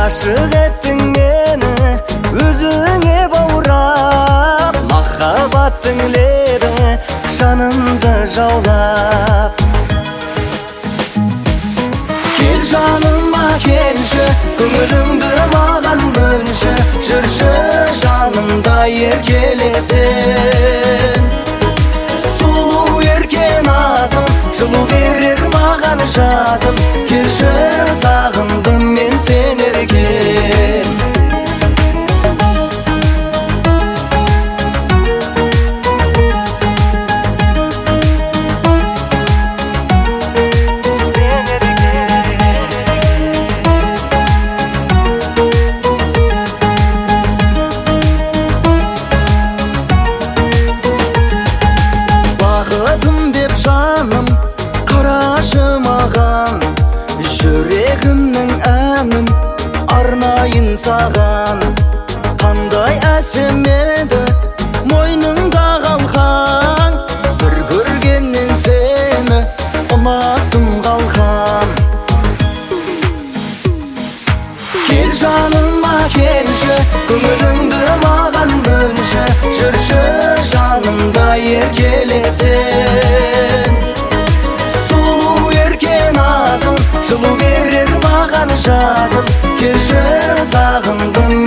Ашық еттің мені өзіңе баурап, махаббаттың лебі жанымды жаулап. Кел жаныма келші, көңіліңді маған бөлші, жүрші жанымда еркелесен. Сұлу ерке назым, жылу берер маған жазым, келші сағындым мен сен еркем. Қарашы маған, жүрегімнің әнін арнайын саған. Қандай әсем еді мойныңда қалған, бір көргеннен сені ұнаттым қалған. Кел жаныма келші, көңіліңді маған бөлші, жүрші жанымда еркелесен. Жылу берер маған жазым, келші сағындым